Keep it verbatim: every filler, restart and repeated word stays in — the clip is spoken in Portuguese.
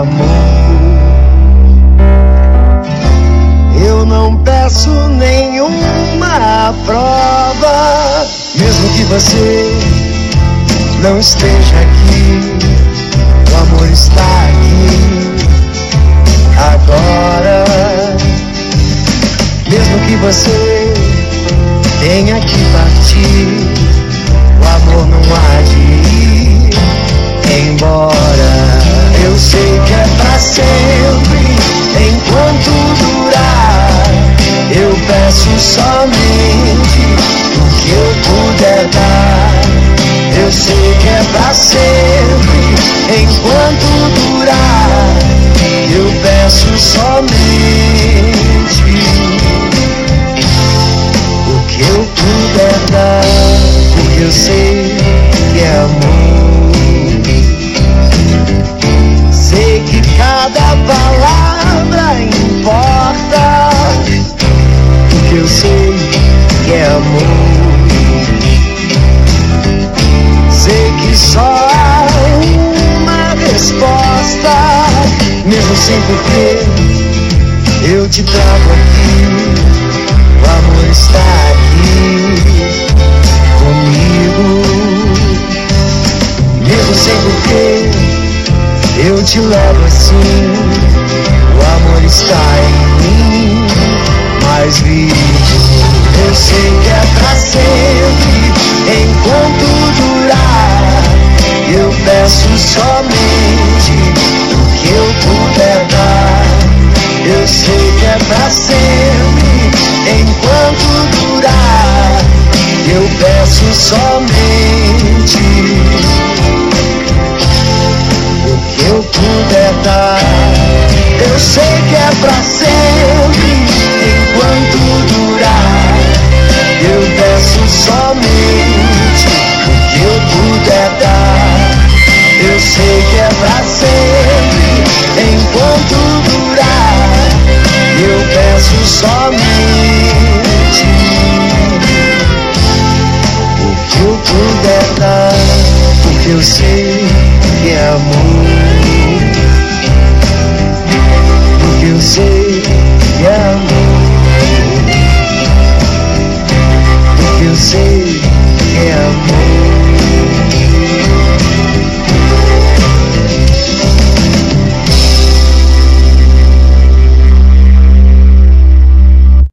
amor. Eu não peço nenhuma prova, mesmo que você não esteja aqui, o amor está aqui agora. Mesmo que você tenha que partir, o amor não há de ir embora. Eu sei que é pra sempre, enquanto durar. Eu peço somente o que eu puder dar. Eu sei que é pra sempre, enquanto durar. Eu peço somente o que eu puder dar, porque eu sei que é amor. Sei que cada palavra importa, porque eu sei que é amor. Sei que só há uma resposta, mesmo sem porquê, eu te trago aqui. O amor está aqui comigo, mesmo sem porquê, eu te levo assim. O amor está em mim, mais vivo. Eu sei que é pra sempre, enquanto durar. Eu peço somente o que eu puder dar. Eu sei que é pra sempre, enquanto durar. Eu peço somente o que eu puder dar. Eu sei que é pra sempre, enquanto durar. Eu peço somente o que eu puder dar. Eu sei que é pra sempre, enquanto durar. Eu peço somente o que eu puder dar, porque eu sei que é amor. Porque eu sei